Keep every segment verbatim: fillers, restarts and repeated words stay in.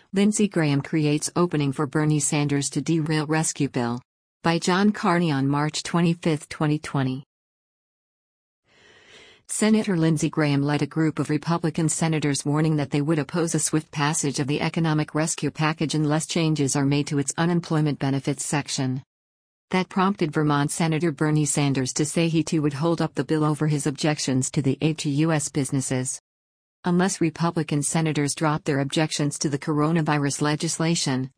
Lindsey Graham creates opening for Bernie Sanders to derail rescue bill. By John Carney on March twenty-fifth, twenty twenty. Senator Lindsey Graham led a group of Republican senators warning that they would oppose a swift passage of the economic rescue package unless changes are made to its unemployment benefits section. That prompted Vermont Senator Bernie Sanders to say he too would hold up the bill over his objections to the aid to U S businesses. Unless Republican senators drop their objections to the coronavirus legislation,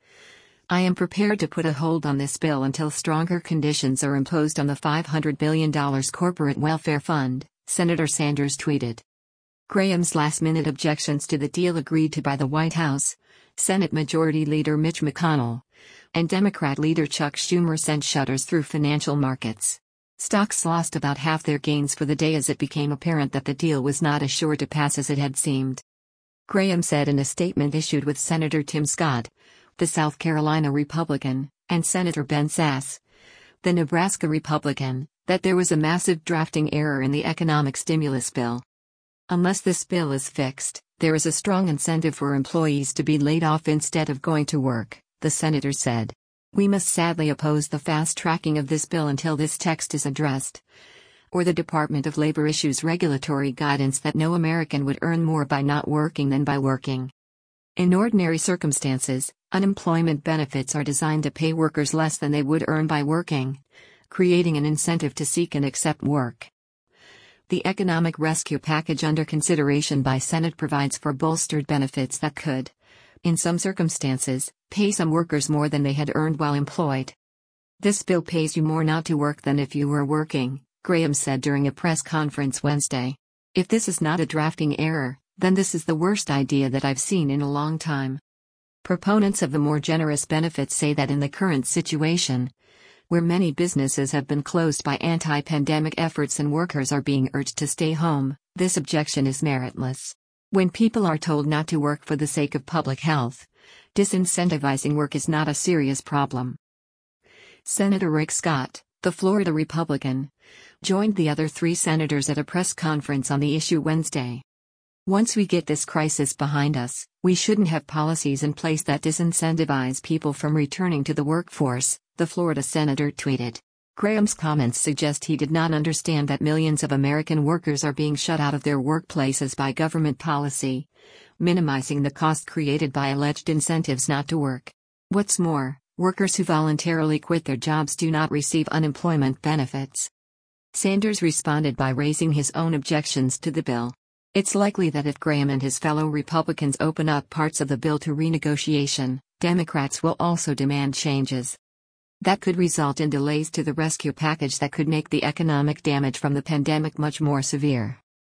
I am prepared to put a hold on this bill until stronger conditions are imposed on the five hundred billion dollars corporate welfare fund, Senator Sanders tweeted. Graham's last-minute objections to the deal agreed to by the White House, Senate Majority Leader Mitch McConnell, and Democrat leader Chuck Schumer sent shudders through financial markets. Stocks lost about half their gains for the day as it became apparent that the deal was not as sure to pass as it had seemed. Graham said in a statement issued with Senator Tim Scott, the South Carolina Republican, and Senator Ben Sasse, the Nebraska Republican, that there was a massive drafting error in the economic stimulus bill. Unless this bill is fixed, there is a strong incentive for employees to be laid off instead of going to work, the senator said. We must sadly oppose the fast-tracking of this bill until this text is addressed, or the Department of Labor issues regulatory guidance that no American would earn more by not working than by working. In ordinary circumstances, unemployment benefits are designed to pay workers less than they would earn by working, creating an incentive to seek and accept work. The economic rescue package under consideration by Senate provides for bolstered benefits that could, in some circumstances, pay some workers more than they had earned while employed. This bill pays you more not to work than if you were working, Graham said during a press conference Wednesday. If this is not a drafting error, then this is the worst idea that I've seen in a long time. Proponents of the more generous benefits say that in the current situation, where many businesses have been closed by anti-pandemic efforts and workers are being urged to stay home, this objection is meritless. When people are told not to work for the sake of public health, disincentivizing work is not a serious problem. Senator Rick Scott, the Florida Republican, joined the other three senators at a press conference on the issue Wednesday. Once we get this crisis behind us, we shouldn't have policies in place that disincentivize people from returning to the workforce, the Florida senator tweeted. Graham's comments suggest he did not understand that millions of American workers are being shut out of their workplaces by government policy, minimizing the cost created by alleged incentives not to work. What's more, workers who voluntarily quit their jobs do not receive unemployment benefits. Sanders responded by raising his own objections to the bill. It's likely that if Graham and his fellow Republicans open up parts of the bill to renegotiation, Democrats will also demand changes. That could result in delays to the rescue package that could make the economic damage from the pandemic much more severe.